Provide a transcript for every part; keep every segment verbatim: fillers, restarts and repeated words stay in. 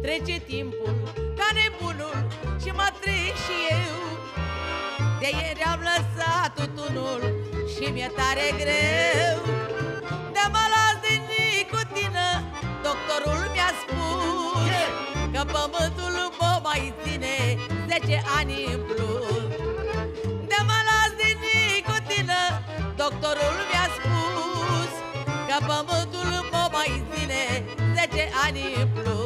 Trece timpul ca nebunul și mă trec și eu. De ieri am lăsat tutunul și mi-e tare greu. De mă las din nicotină, doctorul mi-a spus că pământul mă mai ține zece ani în plus. De mă las din nicotină, doctorul mi-a spus că pământul mă mai ține zece ani în plus.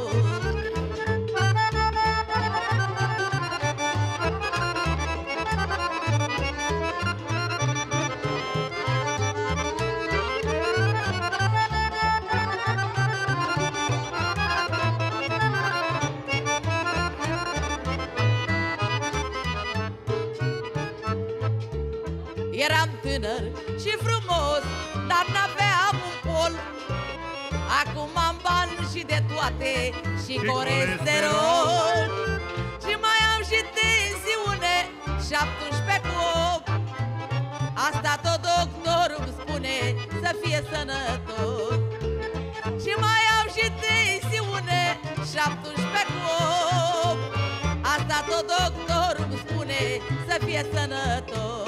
Eram tânăr și frumos, dar n-aveam un pol. Acum am bani și de toate și, și colesterol. Și mai am și tensiune și șaptesprezece cu opt. Asta tot doctorul îmi spune să fie sănătos. Și mai am și tensiune și șaptesprezece cu opt. Asta tot doctorul îmi spune să fie sănătos.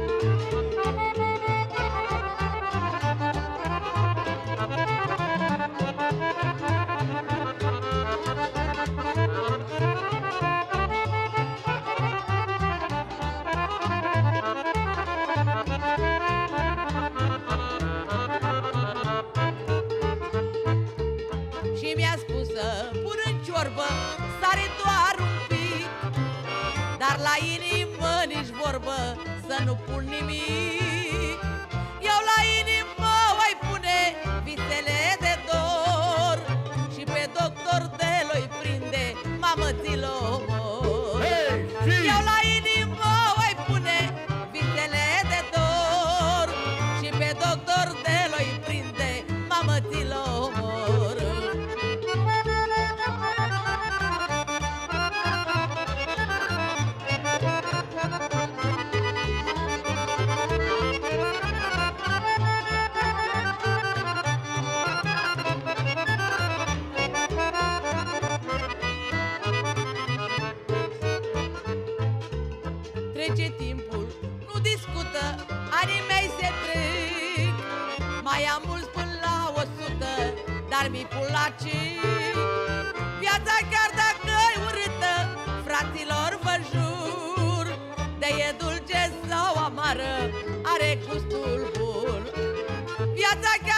Și mi-a spus să pun în ciorbă sare doar un pic, dar la inimă nici vorbă să nu pun nimic. Eu la inimă voi pune visele de dor și pe doctor de l-oi prinde, mamă ți-l omor. Eu la inimă voi pune visele de dor și pe doctor de l-oi prinde, mamă ți-l omor. Trece timpul, nu discută, anii mei se trec. Mai am mulți până la o sută, dar mi pun la cinci. Viața chiar dacă-i urâtă, fraților vă jur, de e dulce sau amară, are gustul bun. Viața chiar